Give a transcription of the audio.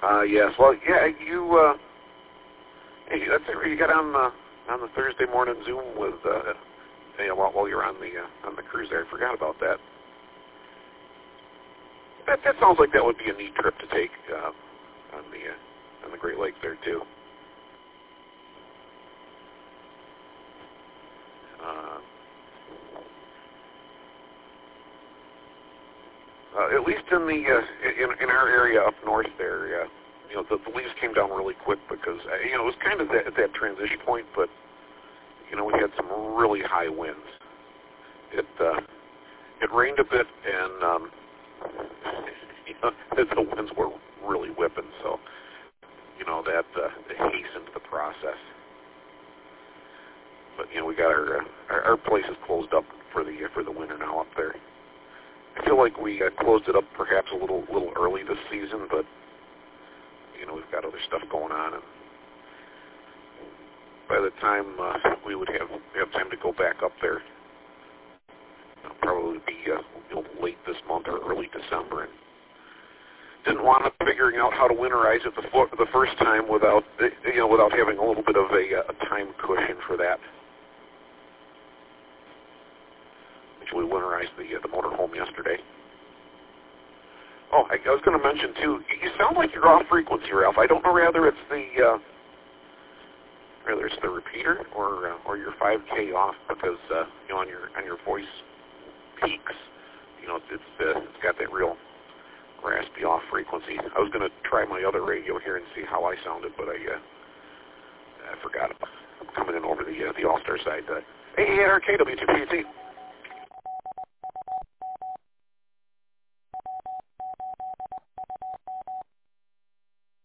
Yes. Well, yeah. Hey, that's it. You got on the Thursday morning Zoom with while you're on the cruise there. I forgot about that. That sounds like that would be a neat trip to take on the Great Lakes there too. At least in in our area up north there, the leaves came down really quick because it was kind of at that transition point, but we had some really high winds. It rained a bit, and the winds were really whipping, so that hastened the process. But we got our place is closed up for the winter now up there. I feel like we closed it up perhaps a little early this season, but we've got other stuff going on, and by the time we would have time to go back up there, it'll probably be late this month or early December. And didn't want to figuring out how to winterize it the first time without having a little bit of a time cushion for that. We winterized the motorhome yesterday. Oh, I was going to mention too. You sound like you're off frequency, Ralph. I don't know whether it's the repeater or your 5K off, because on your voice peaks, it's got that real raspy off frequency. I was going to try my other radio here and see how I sounded, but I forgot. I'm coming in over the All-Star side. Hey, KWTPT.